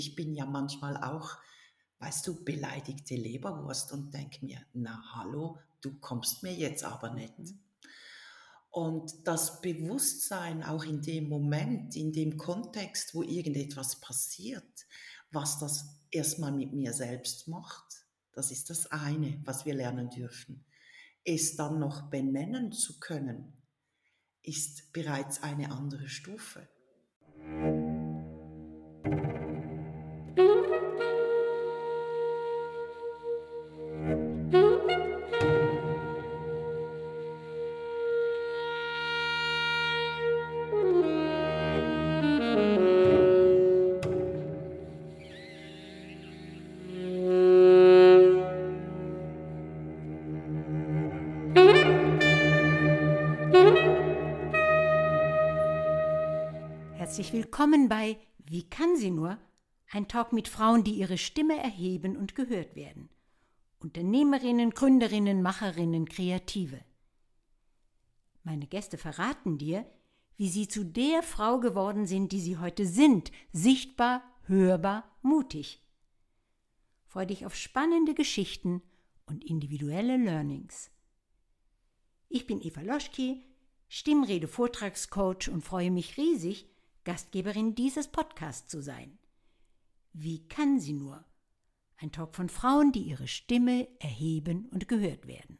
Ich bin ja manchmal auch, weißt du, beleidigte Leberwurst und denke mir, na hallo, du kommst mir jetzt aber nicht. Und das Bewusstsein auch in dem Moment, in dem Kontext, wo irgendetwas passiert, was das erstmal mit mir selbst macht, das ist das eine, was wir lernen dürfen. Es dann noch benennen zu können, ist bereits eine andere Stufe. Herzlich willkommen bei Wie kann sie nur? Ein Talk mit Frauen, die ihre Stimme erheben und gehört werden. Unternehmerinnen, Gründerinnen, Macherinnen, Kreative. Meine Gäste verraten dir, wie sie zu der Frau geworden sind, die sie heute sind. Sichtbar, hörbar, mutig. Freu dich auf spannende Geschichten und individuelle Learnings. Ich bin Eva Loschki, Stimmrede-Vortragscoach und freue mich riesig, Gastgeberin dieses Podcasts zu sein. Wie kann sie nur? Ein Talk von Frauen, die ihre Stimme erheben und gehört werden.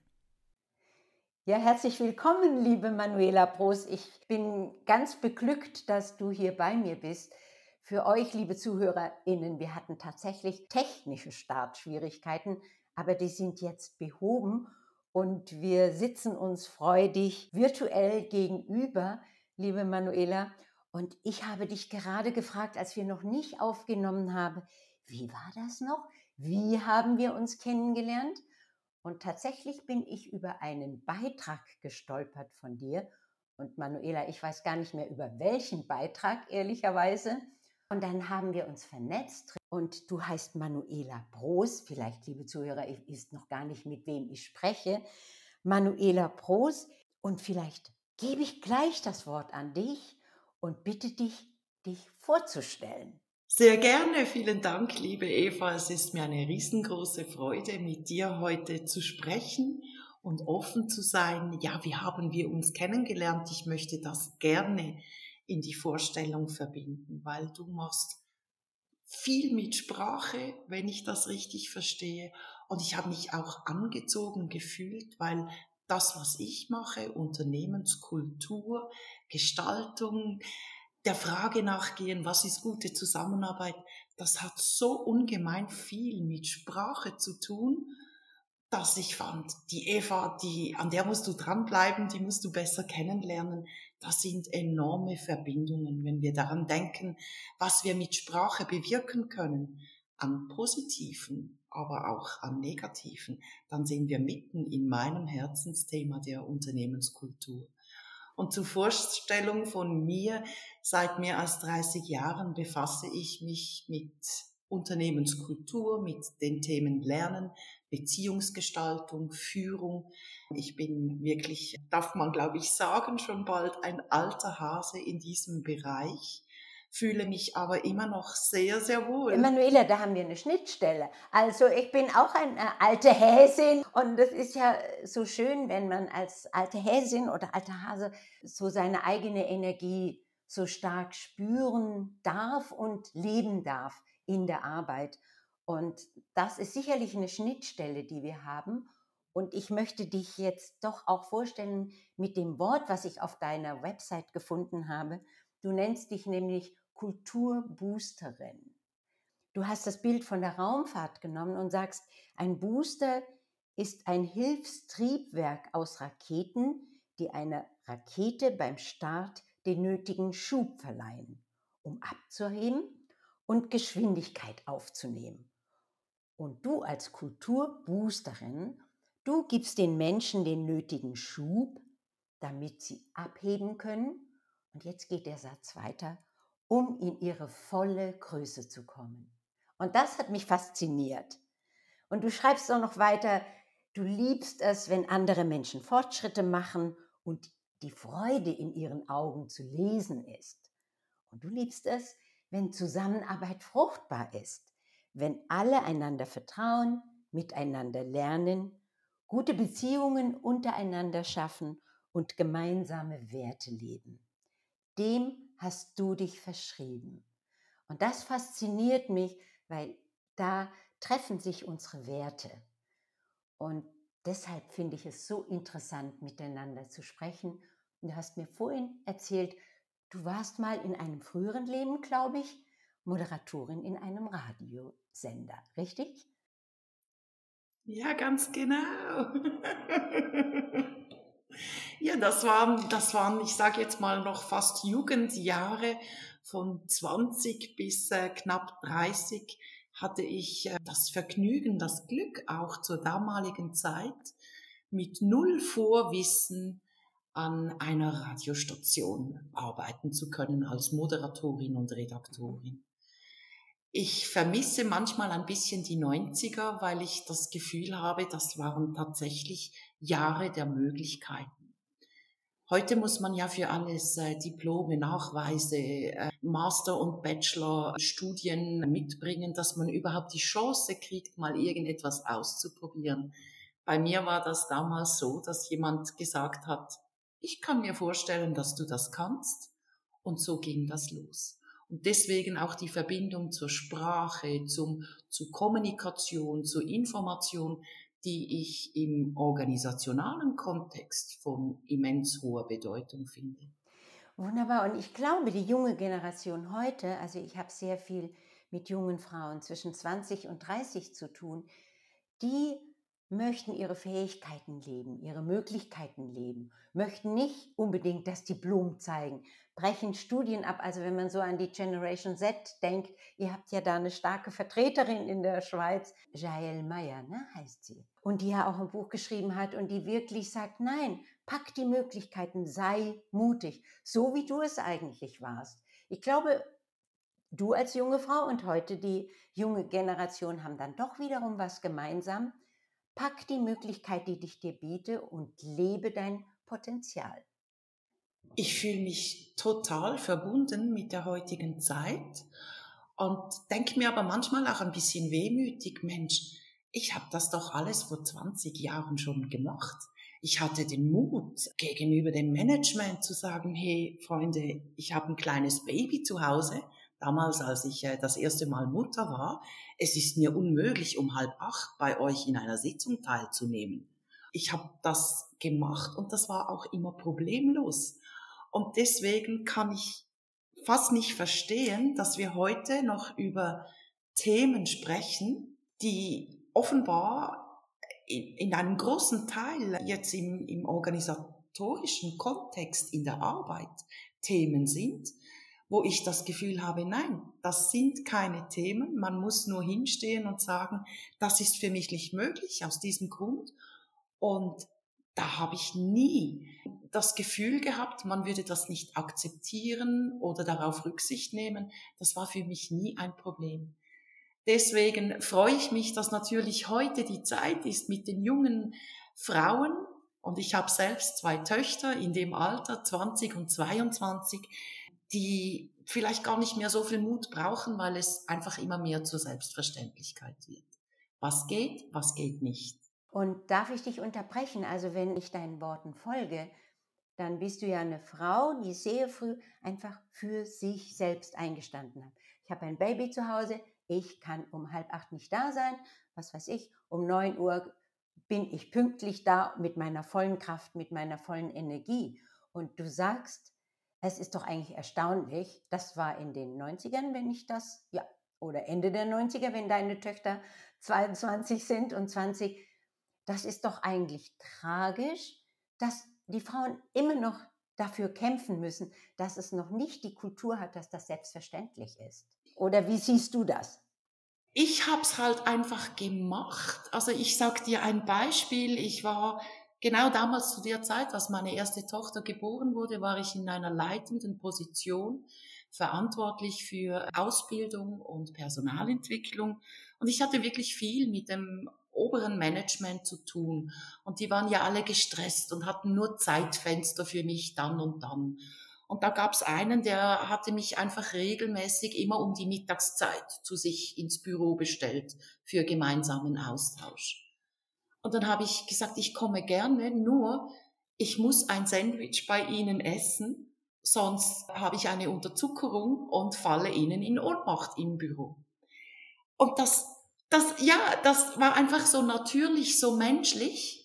Ja, herzlich willkommen, liebe Manuela Broß. Ich bin ganz beglückt, dass du hier bei mir bist. Für euch, liebe ZuhörerInnen, wir hatten tatsächlich technische Startschwierigkeiten, aber die sind jetzt behoben und wir sitzen uns freudig virtuell gegenüber, liebe Manuela. Und ich habe dich gerade gefragt, als wir noch nicht aufgenommen haben, wie war das noch? Wie haben wir uns kennengelernt? Und tatsächlich bin ich über einen Beitrag gestolpert von dir. Und Manuela, ich weiß gar nicht mehr über welchen Beitrag, ehrlicherweise. Und dann haben wir uns vernetzt. Und du heißt Manuela Broß. Vielleicht, liebe Zuhörer, ihr wisst noch gar nicht, mit wem ich spreche. Manuela Broß. Und vielleicht gebe ich gleich das Wort an dich und bitte dich, dich vorzustellen. Sehr gerne, vielen Dank, liebe Eva. Es ist mir eine riesengroße Freude, mit dir heute zu sprechen und offen zu sein. Ja, wie haben wir uns kennengelernt? Ich möchte das gerne in die Vorstellung verbinden, weil du machst viel mit Sprache, wenn ich das richtig verstehe. Und ich habe mich auch angezogen gefühlt, weil das, was ich mache, Unternehmenskultur, Gestaltung, der Frage nachgehen, was ist gute Zusammenarbeit, das hat so ungemein viel mit Sprache zu tun, dass ich fand, die Eva, an der musst du dranbleiben, die musst du besser kennenlernen. Das sind enorme Verbindungen, wenn wir daran denken, was wir mit Sprache bewirken können, an positiven, aber auch an negativen, dann sind wir mitten in meinem Herzensthema der Unternehmenskultur. Und zur Vorstellung von mir, seit mehr als 30 Jahren befasse ich mich mit Unternehmenskultur, mit den Themen Lernen, Beziehungsgestaltung, Führung. Ich bin wirklich, darf man glaube ich sagen, schon bald ein alter Hase in diesem Bereich, fühle mich aber immer noch sehr, sehr wohl. Manuela, da haben wir eine Schnittstelle. Also ich bin auch eine alte Häsin und es ist ja so schön, wenn man als alte Häsin oder alter Hase so seine eigene Energie so stark spüren darf und leben darf in der Arbeit. Und das ist sicherlich eine Schnittstelle, die wir haben. Und ich möchte dich jetzt doch auch vorstellen mit dem Wort, was ich auf deiner Website gefunden habe. Du nennst dich nämlich Kulturboosterin. Du hast das Bild von der Raumfahrt genommen und sagst, ein Booster ist ein Hilfstriebwerk aus Raketen, die einer Rakete beim Start den nötigen Schub verleihen, um abzuheben und Geschwindigkeit aufzunehmen. Und du als Kulturboosterin, du gibst den Menschen den nötigen Schub, damit sie abheben können. Und jetzt geht der Satz weiter, um in ihre volle Größe zu kommen. Und das hat mich fasziniert. Und du schreibst auch noch weiter, du liebst es, wenn andere Menschen Fortschritte machen und die Freude in ihren Augen zu lesen ist. Und du liebst es, wenn Zusammenarbeit fruchtbar ist, wenn alle einander vertrauen, miteinander lernen, gute Beziehungen untereinander schaffen und gemeinsame Werte leben. Dem hast du dich verschrieben. Und das fasziniert mich, weil da treffen sich unsere Werte. Und deshalb finde ich es so interessant, miteinander zu sprechen. Und du hast mir vorhin erzählt, du warst mal in einem früheren Leben, glaube ich, Moderatorin in einem Radiosender, richtig? Ja, ganz genau. Ja, das waren, ich sage jetzt mal noch fast Jugendjahre von 20 bis knapp 30 hatte ich das Vergnügen, das Glück auch zur damaligen Zeit mit null Vorwissen an einer Radiostation arbeiten zu können als Moderatorin und Redaktorin. Ich vermisse manchmal ein bisschen die 90er, weil ich das Gefühl habe, das waren tatsächlich Jahre der Möglichkeiten. Heute muss man ja für alles Diplome, Nachweise, Master- und Bachelor-Studien mitbringen, dass man überhaupt die Chance kriegt, mal irgendetwas auszuprobieren. Bei mir war das damals so, dass jemand gesagt hat, ich kann mir vorstellen, dass du das kannst. Und so ging das los. Und deswegen auch die Verbindung zur Sprache, zur Kommunikation, zur Information, die ich im organisationalen Kontext von immens hoher Bedeutung finde. Wunderbar. Und ich glaube, die junge Generation heute, also ich habe sehr viel mit jungen Frauen zwischen 20 und 30 zu tun, die möchten ihre Fähigkeiten leben, ihre Möglichkeiten leben, möchten nicht unbedingt das Diplom zeigen, brechen Studien ab. Also wenn man so an die Generation Z denkt, ihr habt ja da eine starke Vertreterin in der Schweiz, Jael Meyer, ne, heißt sie. Und die ja auch ein Buch geschrieben hat und die wirklich sagt, nein, pack die Möglichkeiten, sei mutig, so wie du es eigentlich warst. Ich glaube, du als junge Frau und heute die junge Generation haben dann doch wiederum was gemeinsam. Pack die Möglichkeit, die dich dir biete und lebe dein Potenzial. Ich fühle mich total verbunden mit der heutigen Zeit und denke mir aber manchmal auch ein bisschen wehmütig, Mensch, ich habe das doch alles vor 20 Jahren schon gemacht. Ich hatte den Mut, gegenüber dem Management zu sagen, hey Freunde, ich habe ein kleines Baby zu Hause, damals als ich das erste Mal Mutter war. Es ist mir unmöglich, um 7:30 bei euch in einer Sitzung teilzunehmen. Ich habe das gemacht und das war auch immer problemlos. Und deswegen kann ich fast nicht verstehen, dass wir heute noch über Themen sprechen, die offenbar in einem großen Teil jetzt im organisatorischen Kontext in der Arbeit Themen sind, wo ich das Gefühl habe, nein, das sind keine Themen. Man muss nur hinstehen und sagen, das ist für mich nicht möglich aus diesem Grund. Und da habe ich nie das Gefühl gehabt, man würde das nicht akzeptieren oder darauf Rücksicht nehmen. Das war für mich nie ein Problem. Deswegen freue ich mich, dass natürlich heute die Zeit ist mit den jungen Frauen, und ich habe selbst 2 Töchter in dem Alter, 20 und 22, die vielleicht gar nicht mehr so viel Mut brauchen, weil es einfach immer mehr zur Selbstverständlichkeit wird. Was geht nicht. Und darf ich dich unterbrechen? Also wenn ich deinen Worten folge, dann bist du ja eine Frau, die sehr früh einfach für sich selbst eingestanden hat. Ich habe ein Baby zu Hause, ich kann um 7:30 nicht da sein, was weiß ich, um 9 Uhr bin ich pünktlich da mit meiner vollen Kraft, mit meiner vollen Energie. Und du sagst, es ist doch eigentlich erstaunlich, das war in den 90ern, wenn ich das, ja, oder Ende der 90er, wenn deine Töchter 22 sind und 20, das ist doch eigentlich tragisch, dass die Frauen immer noch dafür kämpfen müssen, dass es noch nicht die Kultur hat, dass das selbstverständlich ist. Oder wie siehst du das? Ich habe es halt einfach gemacht. Also ich sag dir ein Beispiel. Ich war genau damals zu der Zeit, als meine erste Tochter geboren wurde, war ich in einer leitenden Position, verantwortlich für Ausbildung und Personalentwicklung. Und ich hatte wirklich viel mit dem oberen Management zu tun. Und die waren ja alle gestresst und hatten nur Zeitfenster für mich dann und dann. Und da gab es einen, der hatte mich einfach regelmäßig immer um die Mittagszeit zu sich ins Büro bestellt für gemeinsamen Austausch. Und dann habe ich gesagt, ich komme gerne, nur ich muss ein Sandwich bei Ihnen essen, sonst habe ich eine Unterzuckerung und falle Ihnen in Ohnmacht im Büro. Und das war einfach so natürlich, so menschlich.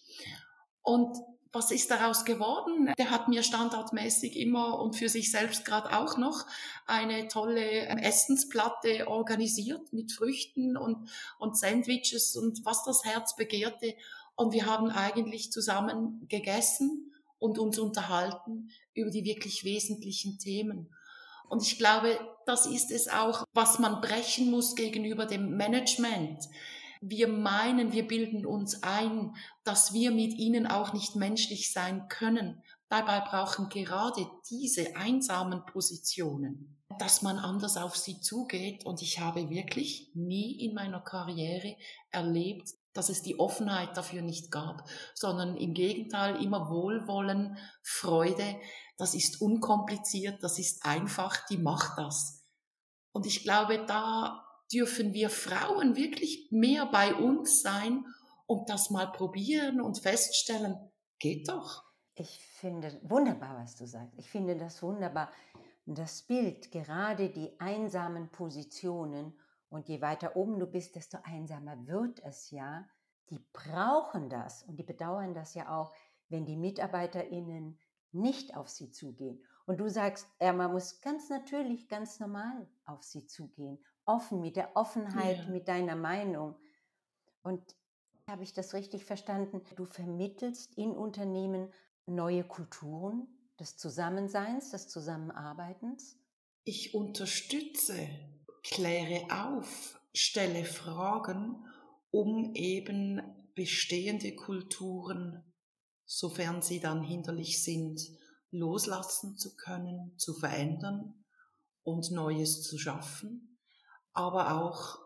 Und was ist daraus geworden? Der hat mir standardmäßig immer und für sich selbst gerade auch noch eine tolle Essensplatte organisiert mit Früchten und Sandwiches und was das Herz begehrte. Und wir haben eigentlich zusammen gegessen und uns unterhalten über die wirklich wesentlichen Themen. Und ich glaube, das ist es auch, was man brechen muss gegenüber dem Management. Wir meinen, wir bilden uns ein, dass wir mit ihnen auch nicht menschlich sein können. Dabei brauchen gerade diese einsamen Positionen, dass man anders auf sie zugeht. Und ich habe wirklich nie in meiner Karriere erlebt, dass es die Offenheit dafür nicht gab, sondern im Gegenteil immer Wohlwollen, Freude. Das ist unkompliziert, das ist einfach, die macht das. Und ich glaube, da dürfen wir Frauen wirklich mehr bei uns sein und das mal probieren und feststellen, geht doch. Ich finde wunderbar, was du sagst. Ich finde das wunderbar. Das Bild, gerade die einsamen Positionen, und je weiter oben du bist, desto einsamer wird es ja. Die brauchen das und die bedauern das ja auch, wenn die MitarbeiterInnen nicht auf sie zugehen. Und du sagst, ja, man muss ganz natürlich, ganz normal auf sie zugehen. Offen, mit der Offenheit, Ja. mit deiner Meinung. Und habe ich das richtig verstanden? Du vermittelst in Unternehmen neue Kulturen des Zusammenseins, des Zusammenarbeitens? Ich unterstütze, kläre auf, stelle Fragen, um eben bestehende Kulturen, sofern sie dann hinderlich sind, loslassen zu können, zu verändern und Neues zu schaffen, aber auch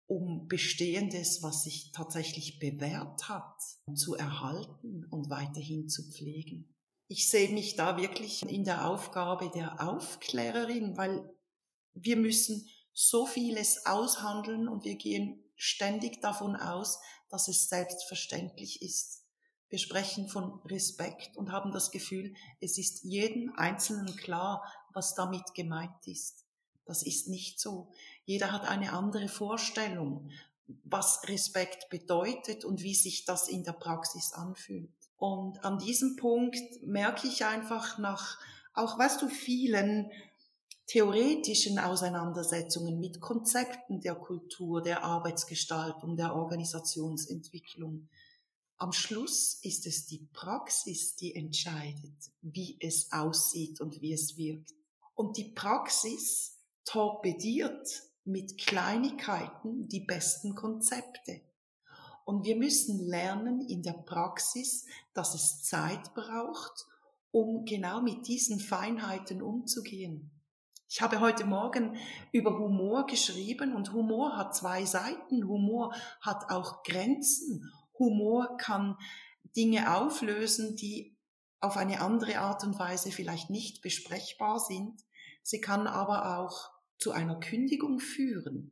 um Bestehendes, was sich tatsächlich bewährt hat, zu erhalten und weiterhin zu pflegen. Ich sehe mich da wirklich in der Aufgabe der Aufklärerin, weil wir müssen so vieles aushandeln und wir gehen ständig davon aus, dass es selbstverständlich ist. Wir sprechen von Respekt und haben das Gefühl, es ist jedem Einzelnen klar, was damit gemeint ist. Das ist nicht so. Jeder hat eine andere Vorstellung, was Respekt bedeutet und wie sich das in der Praxis anfühlt. Und an diesem Punkt merke ich einfach nach, auch weißt du, vielen theoretischen Auseinandersetzungen mit Konzepten der Kultur, der Arbeitsgestaltung, der Organisationsentwicklung. Am Schluss ist es die Praxis, die entscheidet, wie es aussieht und wie es wirkt. Und die Praxis torpediert mit Kleinigkeiten die besten Konzepte. Und wir müssen lernen in der Praxis, dass es Zeit braucht, um genau mit diesen Feinheiten umzugehen. Ich habe heute Morgen über Humor geschrieben und Humor hat zwei Seiten. Humor hat auch Grenzen. Humor kann Dinge auflösen, die auf eine andere Art und Weise vielleicht nicht besprechbar sind. Sie kann aber auch zu einer Kündigung führen,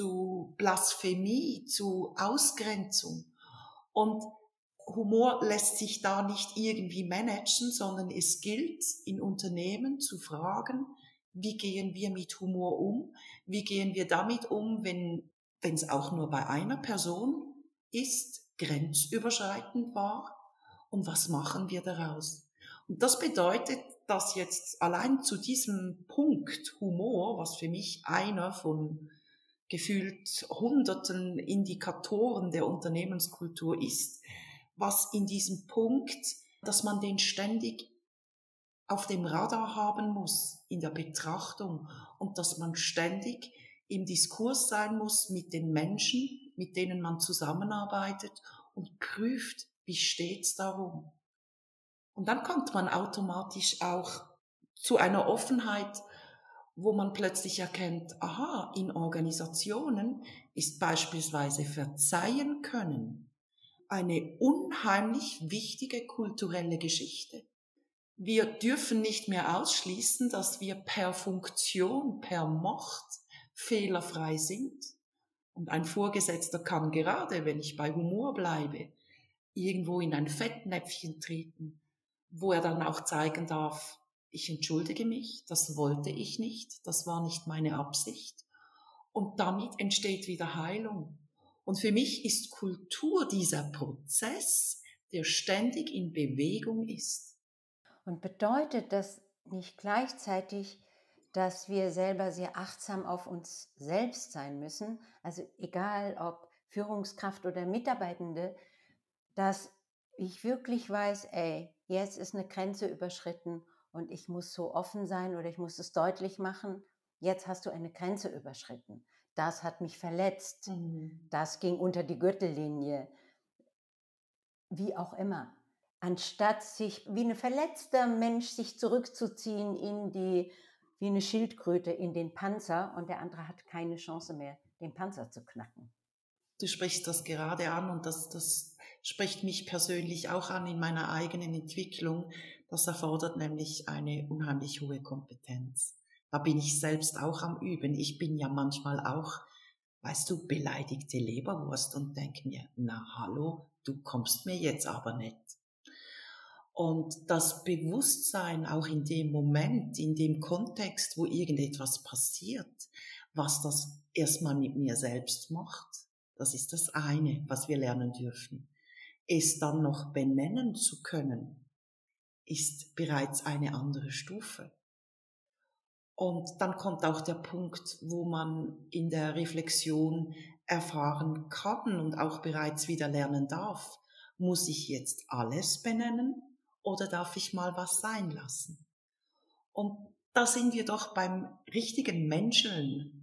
zu Blasphemie, zu Ausgrenzung. Und Humor lässt sich da nicht irgendwie managen, sondern es gilt in Unternehmen zu fragen, wie gehen wir mit Humor um? Wie gehen wir damit um, wenn es auch nur bei einer Person ist, grenzüberschreitend war? Und was machen wir daraus? Und das bedeutet, dass jetzt allein zu diesem Punkt Humor, was für mich einer von gefühlt hunderten Indikatoren der Unternehmenskultur ist, was in diesem Punkt, dass man den ständig auf dem Radar haben muss, in der Betrachtung und dass man ständig im Diskurs sein muss mit den Menschen, mit denen man zusammenarbeitet und prüft, wie steht's darum. Und dann kommt man automatisch auch zu einer Offenheit, wo man plötzlich erkennt, aha, in Organisationen ist beispielsweise Verzeihen können eine unheimlich wichtige kulturelle Geschichte. Wir dürfen nicht mehr ausschließen, dass wir per Funktion, per Macht fehlerfrei sind. Und ein Vorgesetzter kann gerade, wenn ich bei Humor bleibe, irgendwo in ein Fettnäpfchen treten, wo er dann auch zeigen darf, ich entschuldige mich, das wollte ich nicht, das war nicht meine Absicht. Und damit entsteht wieder Heilung. Und für mich ist Kultur dieser Prozess, der ständig in Bewegung ist. Und bedeutet das nicht gleichzeitig, dass wir selber sehr achtsam auf uns selbst sein müssen? Also egal ob Führungskraft oder Mitarbeitende, dass ich wirklich weiß, ey, jetzt ist eine Grenze überschritten und ich muss so offen sein oder ich muss es deutlich machen, jetzt hast du eine Grenze überschritten. Das hat mich verletzt. Das ging unter die Gürtellinie. Wie auch immer. Anstatt sich wie ein verletzter Mensch sich zurückzuziehen wie eine Schildkröte in den Panzer und der andere hat keine Chance mehr, den Panzer zu knacken. Du sprichst das gerade an und das spricht mich persönlich auch an in meiner eigenen Entwicklung. Das erfordert nämlich eine unheimlich hohe Kompetenz. Da bin ich selbst auch am Üben. Ich bin ja manchmal auch, weißt du, beleidigte Leberwurst und denke mir, na hallo, du kommst mir jetzt aber nicht. Und das Bewusstsein auch in dem Moment, in dem Kontext, wo irgendetwas passiert, was das erstmal mit mir selbst macht, das ist das eine, was wir lernen dürfen. Es dann noch benennen zu können, ist bereits eine andere Stufe. Und dann kommt auch der Punkt, wo man in der Reflexion erfahren kann und auch bereits wieder lernen darf, muss ich jetzt alles benennen oder darf ich mal was sein lassen? Und da sind wir doch beim richtigen Menscheln.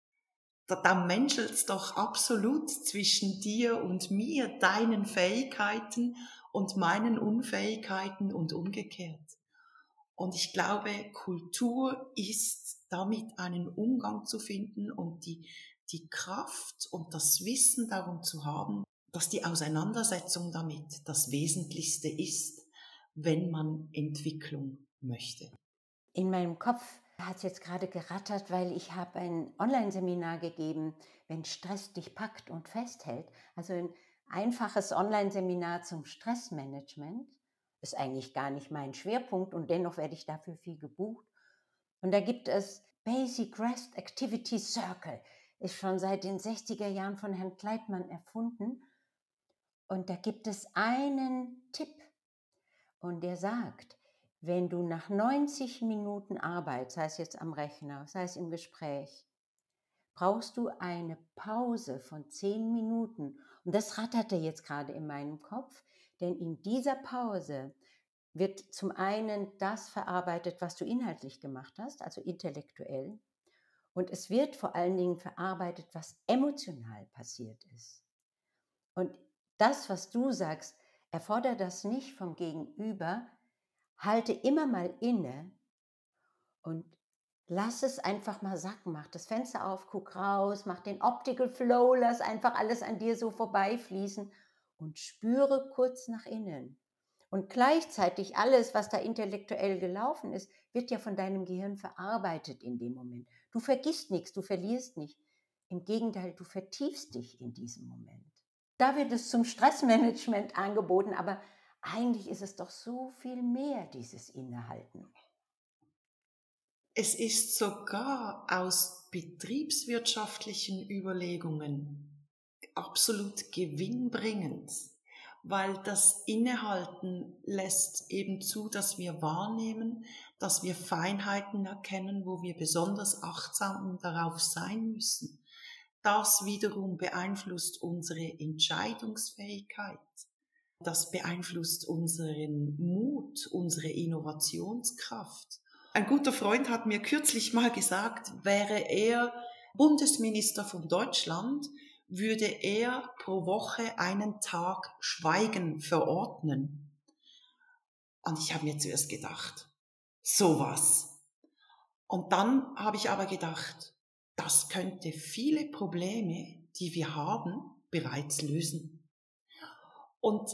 Da menschelt's doch absolut zwischen dir und mir, deinen Fähigkeiten und meinen Unfähigkeiten und umgekehrt. Und ich glaube, Kultur ist damit einen Umgang zu finden und die Kraft und das Wissen darum zu haben, dass die Auseinandersetzung damit das Wesentlichste ist, wenn man Entwicklung möchte. In meinem Kopf hat es jetzt gerade gerattert, weil ich habe ein Online-Seminar gegeben, wenn Stress dich packt und festhält. Also ein einfaches Online-Seminar zum Stressmanagement. Ist eigentlich gar nicht mein Schwerpunkt und dennoch werde ich dafür viel gebucht. Und da gibt es Basic Rest Activity Circle. Ist schon seit den 60er Jahren von Herrn Kleitmann erfunden. Und da gibt es einen Tipp. Und der sagt, wenn du nach 90 Minuten Arbeit, sei es jetzt am Rechner, sei es im Gespräch, brauchst du eine Pause von 10 Minuten. Und das ratterte jetzt gerade in meinem Kopf, denn in dieser Pause wird zum einen das verarbeitet, was du inhaltlich gemacht hast, also intellektuell. Und es wird vor allen Dingen verarbeitet, was emotional passiert ist. Und das, was du sagst, erfordert das nicht vom Gegenüber. Halte immer mal inne und lass es einfach mal sacken. Mach das Fenster auf, guck raus, mach den Optical Flow, lass einfach alles an dir so vorbeifließen und spüre kurz nach innen. Und gleichzeitig alles, was da intellektuell gelaufen ist, wird ja von deinem Gehirn verarbeitet in dem Moment. Du vergisst nichts, du verlierst nicht. Im Gegenteil, du vertiefst dich in diesem Moment. Da wird es zum Stressmanagement angeboten, aber eigentlich ist es doch so viel mehr, dieses Innehalten. Es ist sogar aus betriebswirtschaftlichen Überlegungen absolut gewinnbringend, weil das Innehalten lässt eben zu, dass wir wahrnehmen, dass wir Feinheiten erkennen, wo wir besonders achtsam darauf sein müssen. Das wiederum beeinflusst unsere Entscheidungsfähigkeit. Das beeinflusst unseren Mut, unsere Innovationskraft. Ein guter Freund hat mir kürzlich mal gesagt, wäre er Bundesminister von Deutschland, würde er pro Woche einen Tag Schweigen verordnen. Und ich habe mir zuerst gedacht, sowas. Und dann habe ich aber gedacht, das könnte viele Probleme, die wir haben, bereits lösen. Und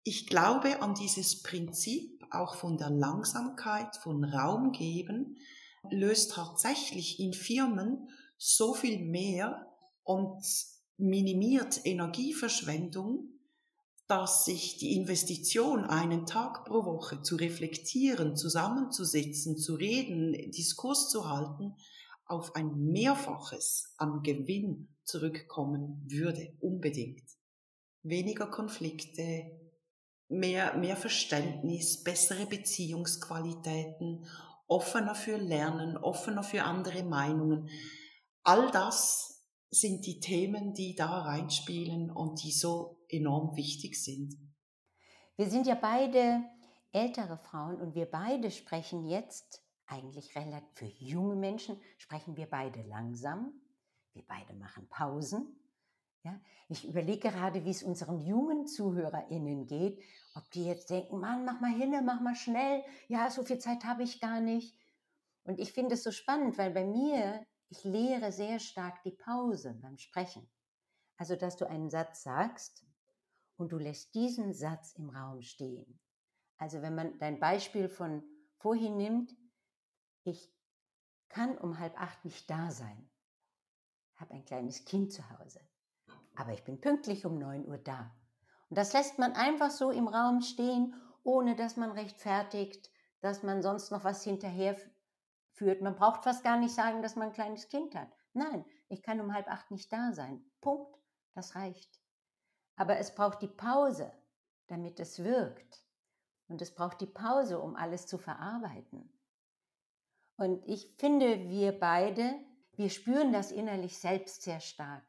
Ich glaube an dieses Prinzip, auch von der Langsamkeit, von Raum geben, löst tatsächlich in Firmen so viel mehr und minimiert Energieverschwendung, dass sich die Investition, einen Tag pro Woche zu reflektieren, zusammenzusitzen, zu reden, Diskurs zu halten, auf ein Mehrfaches an Gewinn zurückkommen würde, unbedingt. Weniger Konflikte, mehr Verständnis, bessere Beziehungsqualitäten, offener für Lernen, offener für andere Meinungen. All das sind die Themen, die da reinspielen und die so enorm wichtig sind. Wir sind ja beide ältere Frauen und wir beide sprechen jetzt, eigentlich relativ für junge Menschen, sprechen wir beide langsam. Wir beide machen Pausen. Ja? Ich überlege gerade, wie es unseren jungen ZuhörerInnen geht, ob die jetzt denken, Mann, mach mal hin, mach mal schnell, ja, so viel Zeit habe ich gar nicht. Und ich finde es so spannend, weil bei mir, ich lehre sehr stark die Pause beim Sprechen. Also, dass du einen Satz sagst und du lässt diesen Satz im Raum stehen. Also, wenn man dein Beispiel von vorhin nimmt, ich kann um 7:30 nicht da sein, habe ein kleines Kind zu Hause, aber ich bin pünktlich um 9 Uhr da. Und das lässt man einfach so im Raum stehen, ohne dass man rechtfertigt, dass man sonst noch was hinterher führt. Man braucht fast gar nicht sagen, dass man ein kleines Kind hat. Nein, ich kann um 7:30 nicht da sein. Punkt. Das reicht. Aber es braucht die Pause, damit es wirkt. Und es braucht die Pause, um alles zu verarbeiten. Und ich finde, wir beide, wir spüren das innerlich selbst sehr stark.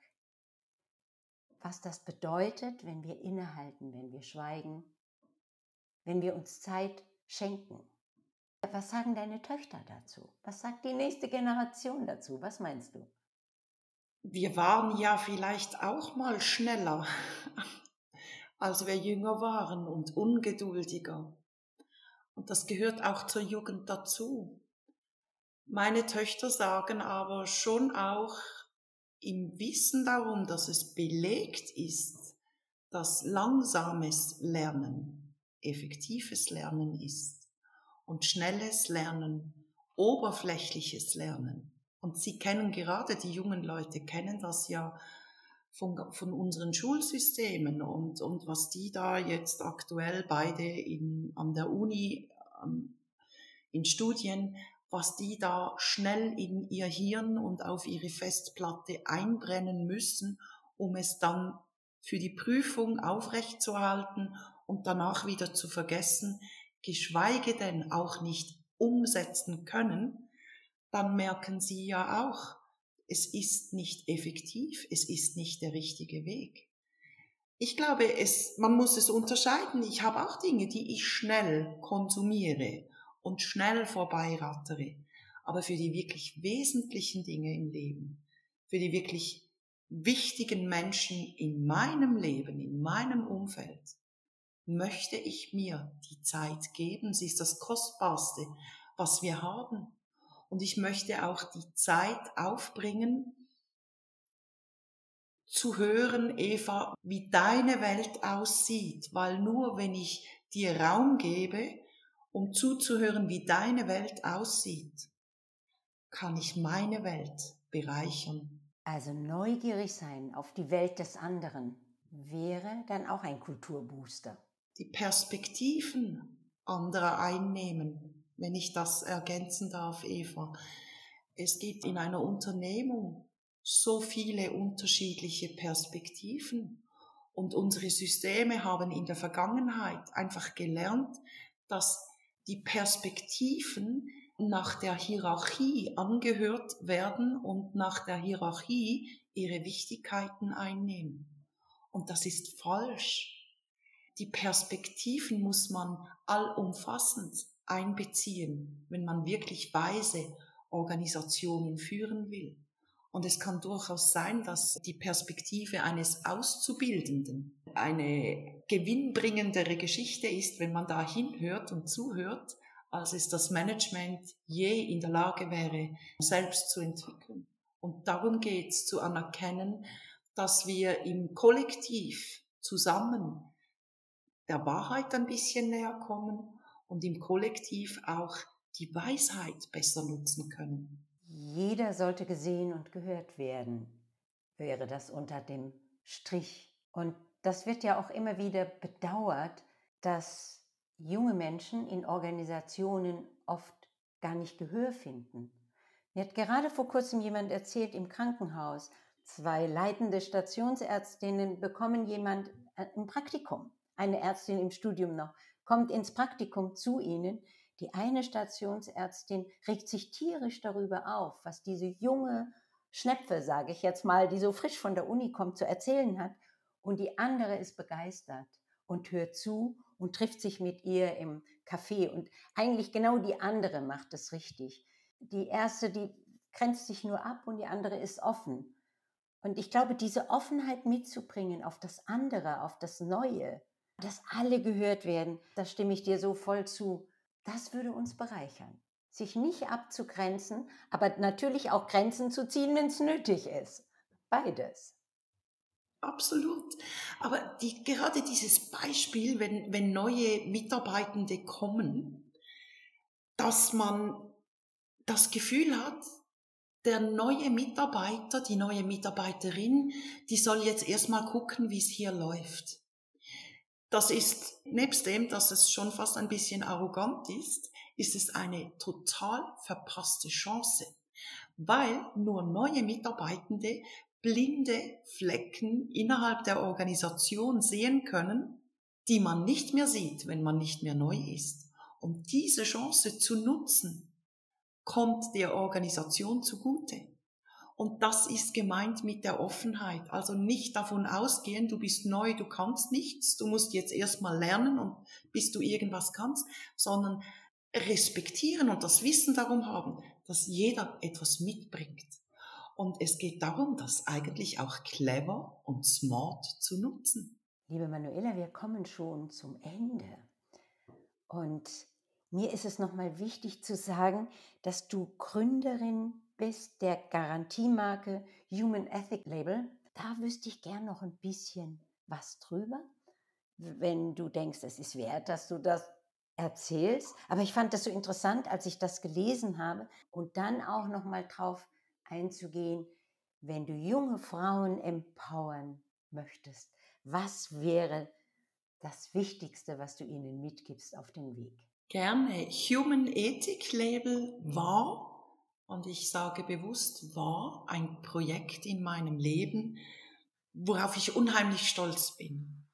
Was das bedeutet, wenn wir innehalten, wenn wir schweigen, wenn wir uns Zeit schenken. Was sagen deine Töchter dazu? Was sagt die nächste Generation dazu? Was meinst du? Wir waren ja vielleicht auch mal schneller, als wir jünger waren und ungeduldiger. Und das gehört auch zur Jugend dazu. Meine Töchter sagen aber schon auch im Wissen darum, dass es belegt ist, dass langsames Lernen effektives Lernen ist und schnelles Lernen oberflächliches Lernen. Und Sie kennen gerade, die jungen Leute kennen das ja von unseren Schulsystemen und was die da jetzt aktuell beide an der Uni in Studien, was die da schnell in ihr Hirn und auf ihre Festplatte einbrennen müssen, um es dann für die Prüfung aufrechtzuerhalten und danach wieder zu vergessen, geschweige denn auch nicht umsetzen können, dann merken sie ja auch, es ist nicht effektiv, es ist nicht der richtige Weg. Ich glaube, man muss es unterscheiden. Ich habe auch Dinge, die ich schnell konsumiere und schnell vorbeirattere. Aber für die wirklich wesentlichen Dinge im Leben, für die wirklich wichtigen Menschen in meinem Leben, in meinem Umfeld, möchte ich mir die Zeit geben. Sie ist das Kostbarste, was wir haben. Und ich möchte auch die Zeit aufbringen, zu hören, Eva, wie deine Welt aussieht, weil nur wenn ich dir Raum gebe, um zuzuhören, wie deine Welt aussieht, kann ich meine Welt bereichern. Also neugierig sein auf die Welt des anderen wäre dann auch ein Kulturbooster. Die Perspektiven anderer einnehmen, wenn ich das ergänzen darf, Eva. Es gibt in einer Unternehmung so viele unterschiedliche Perspektiven und unsere Systeme haben in der Vergangenheit einfach gelernt, dass die Perspektiven nach der Hierarchie angehört werden und nach der Hierarchie ihre Wichtigkeiten einnehmen. Und das ist falsch. Die Perspektiven muss man allumfassend einbeziehen, wenn man wirklich weise Organisationen führen will. Und es kann durchaus sein, dass die Perspektive eines Auszubildenden eine gewinnbringendere Geschichte ist, wenn man da hinhört und zuhört, als es das Management je in der Lage wäre, selbst zu entwickeln. Und darum geht es, zu anerkennen, dass wir im Kollektiv zusammen der Wahrheit ein bisschen näher kommen und im Kollektiv auch die Weisheit besser nutzen können. Jeder sollte gesehen und gehört werden, wäre das unter dem Strich. Und das wird ja auch immer wieder bedauert, dass junge Menschen in Organisationen oft gar nicht Gehör finden. Mir hat gerade vor kurzem jemand erzählt im Krankenhaus, 2 leitende Stationsärztinnen bekommen ein Praktikum. Eine Ärztin im Studium noch, kommt ins Praktikum zu ihnen. Die eine Stationsärztin regt sich tierisch darüber auf, was diese junge Schnepfe, sage ich jetzt mal, die so frisch von der Uni kommt, zu erzählen hat. Und die andere ist begeistert und hört zu und trifft sich mit ihr im Café. Und eigentlich genau die andere macht es richtig. Die erste, die grenzt sich nur ab und die andere ist offen. Und ich glaube, diese Offenheit mitzubringen auf das andere, auf das Neue, dass alle gehört werden, da stimme ich dir so voll zu, das würde uns bereichern. Sich nicht abzugrenzen, aber natürlich auch Grenzen zu ziehen, wenn es nötig ist. Beides. Absolut. Aber gerade dieses Beispiel, wenn neue Mitarbeitende kommen, dass man das Gefühl hat, der neue Mitarbeiter, die neue Mitarbeiterin, die soll jetzt erstmal gucken, wie es hier läuft. Das ist, nebst dem, dass es schon fast ein bisschen arrogant ist es eine total verpasste Chance, weil nur neue Mitarbeitende blinde Flecken innerhalb der Organisation sehen können, die man nicht mehr sieht, wenn man nicht mehr neu ist. Und diese Chance zu nutzen, kommt der Organisation zugute. Und das ist gemeint mit der Offenheit. Also nicht davon ausgehen, du bist neu, du kannst nichts, du musst jetzt erstmal lernen und bis du irgendwas kannst, sondern respektieren und das Wissen darum haben, dass jeder etwas mitbringt. Und es geht darum, das eigentlich auch clever und smart zu nutzen. Liebe Manuela, wir kommen schon zum Ende. Und mir ist es nochmal wichtig zu sagen, dass du Gründerin bist der Garantiemarke Human Ethic Label. Da wüsste ich gern noch ein bisschen was drüber, wenn du denkst, es ist wert, dass du das erzählst. Aber ich fand das so interessant, als ich das gelesen habe und dann auch nochmal drauf einzugehen, wenn du junge Frauen empowern möchtest, was wäre das Wichtigste, was du ihnen mitgibst auf dem Weg? Gerne. Human Ethic Label war, und ich sage bewusst war, ein Projekt in meinem Leben, worauf ich unheimlich stolz bin.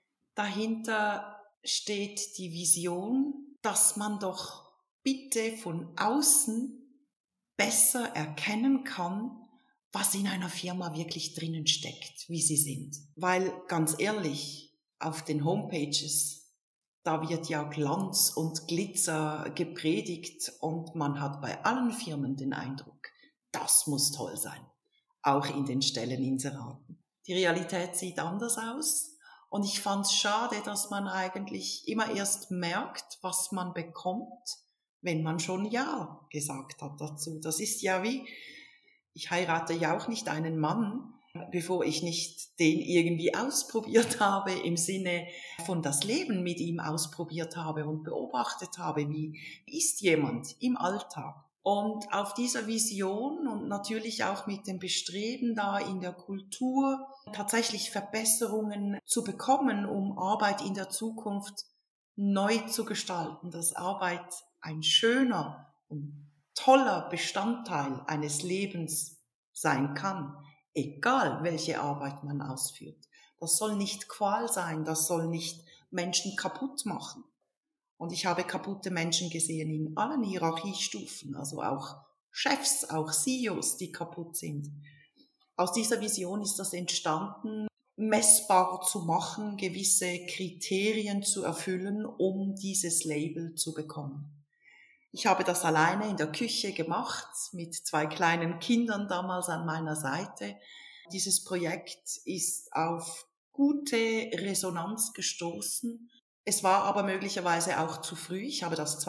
Dahinter steht die Vision, dass man doch bitte von außen besser erkennen kann, was in einer Firma wirklich drinnen steckt, wie sie sind. Weil, ganz ehrlich, auf den Homepages, da wird ja Glanz und Glitzer gepredigt und man hat bei allen Firmen den Eindruck, das muss toll sein, auch in den Stelleninseraten. Die Realität sieht anders aus und ich fand es schade, dass man eigentlich immer erst merkt, was man bekommt, wenn man schon Ja gesagt hat dazu. Das ist ja wie, ich heirate ja auch nicht einen Mann, bevor ich nicht den irgendwie ausprobiert habe, im Sinne von das Leben mit ihm ausprobiert habe und beobachtet habe, wie ist jemand im Alltag. Und auf dieser Vision und natürlich auch mit dem Bestreben da in der Kultur tatsächlich Verbesserungen zu bekommen, um Arbeit in der Zukunft neu zu gestalten, dass Arbeit ein schöner und toller Bestandteil eines Lebens sein kann, egal welche Arbeit man ausführt. Das soll nicht Qual sein, das soll nicht Menschen kaputt machen. Und ich habe kaputte Menschen gesehen in allen Hierarchiestufen, also auch Chefs, auch CEOs, die kaputt sind. Aus dieser Vision ist das entstanden, messbar zu machen, gewisse Kriterien zu erfüllen, um dieses Label zu bekommen. Ich habe das alleine in der Küche gemacht, mit 2 kleinen Kindern damals an meiner Seite. Dieses Projekt ist auf gute Resonanz gestoßen. Es war aber möglicherweise auch zu früh. Ich habe das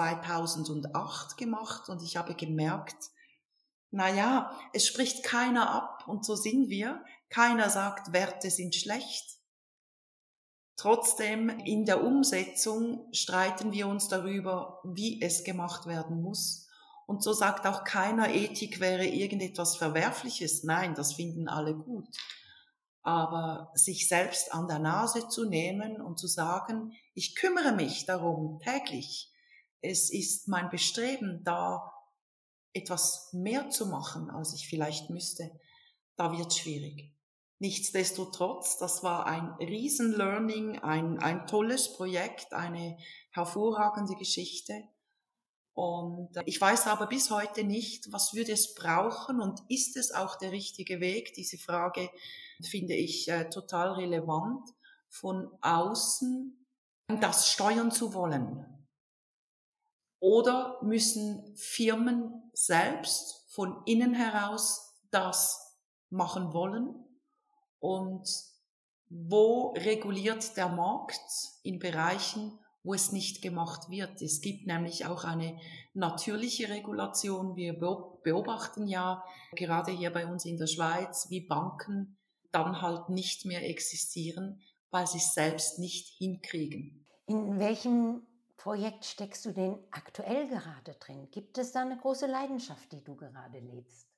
2008 gemacht und ich habe gemerkt, es spricht keiner ab und so sind wir. Keiner sagt, Werte sind schlecht. Trotzdem, in der Umsetzung streiten wir uns darüber, wie es gemacht werden muss. Und so sagt auch keiner, Ethik wäre irgendetwas Verwerfliches. Nein, das finden alle gut. Aber sich selbst an der Nase zu nehmen und zu sagen, ich kümmere mich darum täglich. Es ist mein Bestreben, da etwas mehr zu machen, als ich vielleicht müsste. Da wird es schwierig. Nichtsdestotrotz, das war ein Riesen-Learning, ein tolles Projekt, eine hervorragende Geschichte. Und ich weiß aber bis heute nicht, was würde es brauchen und ist es auch der richtige Weg? Diese Frage finde ich total relevant, von außen das steuern zu wollen. Oder müssen Firmen selbst von innen heraus das machen wollen? Und wo reguliert der Markt in Bereichen, wo es nicht gemacht wird? Es gibt nämlich auch eine natürliche Regulation. Wir beobachten ja gerade hier bei uns in der Schweiz, wie Banken dann halt nicht mehr existieren, weil sie es selbst nicht hinkriegen. In welchem Projekt steckst du denn aktuell gerade drin? Gibt es da eine große Leidenschaft, die du gerade lebst?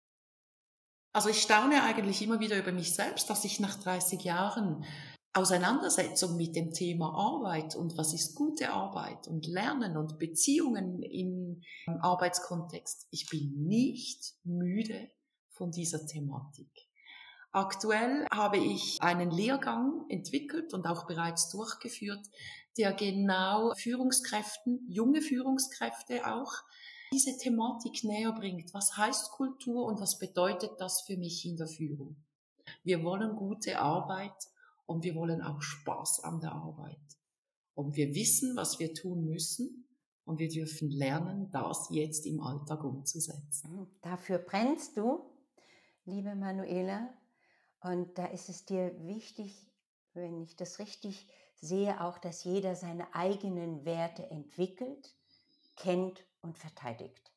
Also ich staune eigentlich immer wieder über mich selbst, dass ich nach 30 Jahren Auseinandersetzung mit dem Thema Arbeit und was ist gute Arbeit und Lernen und Beziehungen im Arbeitskontext. Ich bin nicht müde von dieser Thematik. Aktuell habe ich einen Lehrgang entwickelt und auch bereits durchgeführt, der genau Führungskräften, junge Führungskräfte auch, diese Thematik näher bringt. Was heißt Kultur und was bedeutet das für mich in der Führung? Wir wollen gute Arbeit und wir wollen auch Spaß an der Arbeit. Und wir wissen, was wir tun müssen und wir dürfen lernen, das jetzt im Alltag umzusetzen. Dafür brennst du, liebe Manuela. Und da ist es dir wichtig, wenn ich das richtig sehe, auch, dass jeder seine eigenen Werte entwickelt, kennt und verteidigt.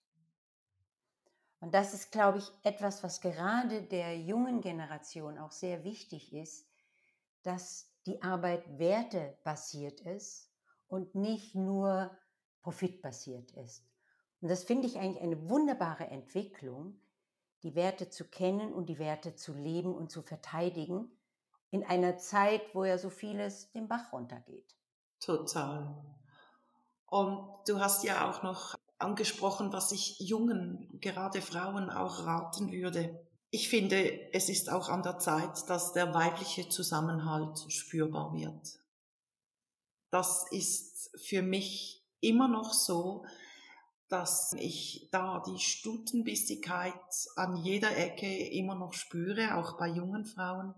Und das ist, glaube ich, etwas, was gerade der jungen Generation auch sehr wichtig ist, dass die Arbeit wertebasiert ist und nicht nur profitbasiert ist. Und das finde ich eigentlich eine wunderbare Entwicklung, die Werte zu kennen und die Werte zu leben und zu verteidigen, in einer Zeit, wo ja so vieles den Bach runtergeht. Total. Und du hast ja auch noch angesprochen, was ich jungen, gerade Frauen auch raten würde. Ich finde, es ist auch an der Zeit, dass der weibliche Zusammenhalt spürbar wird. Das ist für mich immer noch so, dass ich da die Stutenbissigkeit an jeder Ecke immer noch spüre, auch bei jungen Frauen.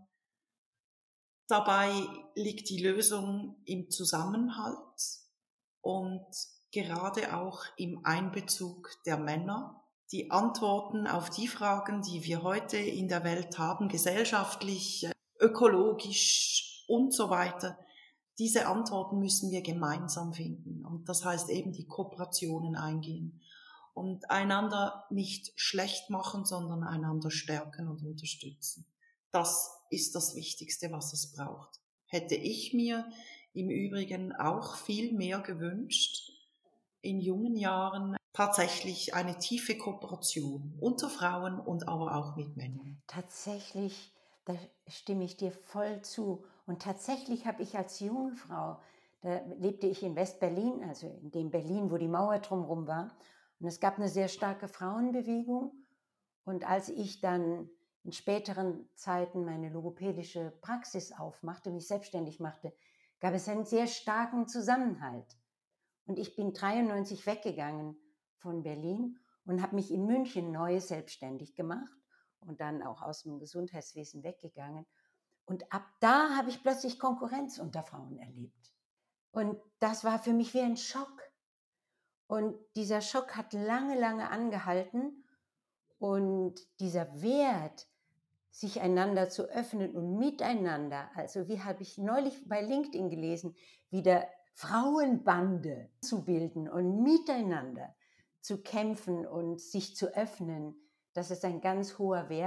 Dabei liegt die Lösung im Zusammenhalt und gerade auch im Einbezug der Männer. Die Antworten auf die Fragen, die wir heute in der Welt haben, gesellschaftlich, ökologisch und so weiter, diese Antworten müssen wir gemeinsam finden. Und das heißt eben die Kooperationen eingehen und einander nicht schlecht machen, sondern einander stärken und unterstützen. Das ist das Wichtigste, was es braucht. Hätte ich mir im Übrigen auch viel mehr gewünscht, in jungen Jahren tatsächlich eine tiefe Kooperation unter Frauen und aber auch mit Männern. Tatsächlich, da stimme ich dir voll zu. Und tatsächlich habe ich als junge Frau, da lebte ich in West-Berlin, also in dem Berlin, wo die Mauer drumherum war. Und es gab eine sehr starke Frauenbewegung. Und als ich dann in späteren Zeiten meine logopädische Praxis aufmachte, mich selbstständig machte, gab es einen sehr starken Zusammenhalt. Und ich bin 1993 weggegangen von Berlin und habe mich in München neu selbstständig gemacht und dann auch aus dem Gesundheitswesen weggegangen. Und ab da habe ich plötzlich Konkurrenz unter Frauen erlebt. Und das war für mich wie ein Schock. Und dieser Schock hat lange, lange angehalten. Und dieser Wert, sich einander zu öffnen und miteinander, also wie habe ich neulich bei LinkedIn gelesen, wieder Frauenbande zu bilden und miteinander zu kämpfen und sich zu öffnen, das ist ein ganz hoher Wert.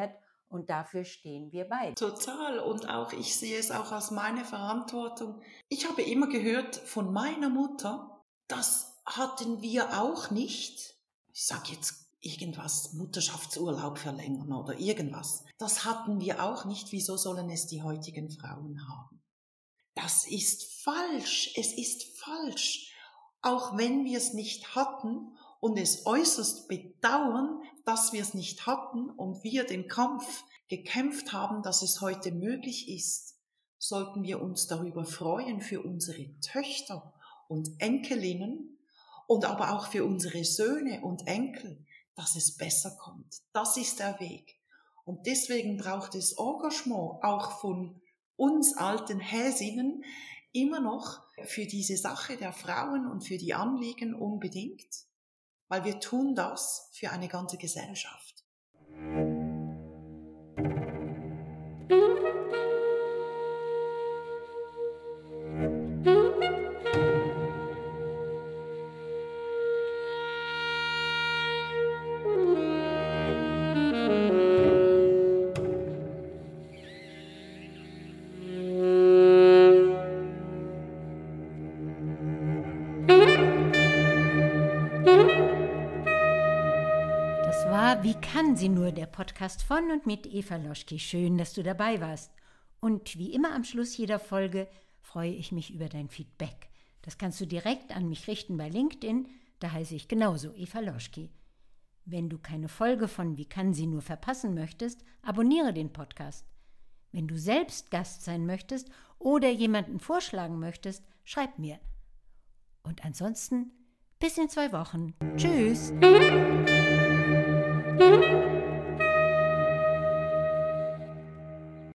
Und dafür stehen wir beide. Total. Und auch ich sehe es auch als meine Verantwortung. Ich habe immer gehört von meiner Mutter, das hatten wir auch nicht. Ich sage jetzt irgendwas, Mutterschaftsurlaub verlängern oder irgendwas. Das hatten wir auch nicht. Wieso sollen es die heutigen Frauen haben? Das ist falsch. Es ist falsch. Auch wenn wir es nicht hatten und es äußerst bedauern, dass wir es nicht hatten und wir den Kampf gekämpft haben, dass es heute möglich ist, sollten wir uns darüber freuen für unsere Töchter und Enkelinnen und aber auch für unsere Söhne und Enkel, dass es besser kommt. Das ist der Weg. Und deswegen braucht es Engagement auch von uns alten Häsinnen immer noch für diese Sache der Frauen und für die Anliegen unbedingt, weil wir tun das für eine ganze Gesellschaft. Wie kann sie nur, der Podcast von und mit Eva Loschke. Schön, dass du dabei warst. Und wie immer am Schluss jeder Folge freue ich mich über dein Feedback. Das kannst du direkt an mich richten bei LinkedIn, da heiße ich genauso Eva Loschke. Wenn du keine Folge von Wie kann sie nur verpassen möchtest, abonniere den Podcast. Wenn du selbst Gast sein möchtest oder jemanden vorschlagen möchtest, schreib mir. Und ansonsten bis in 2 Wochen. Tschüss!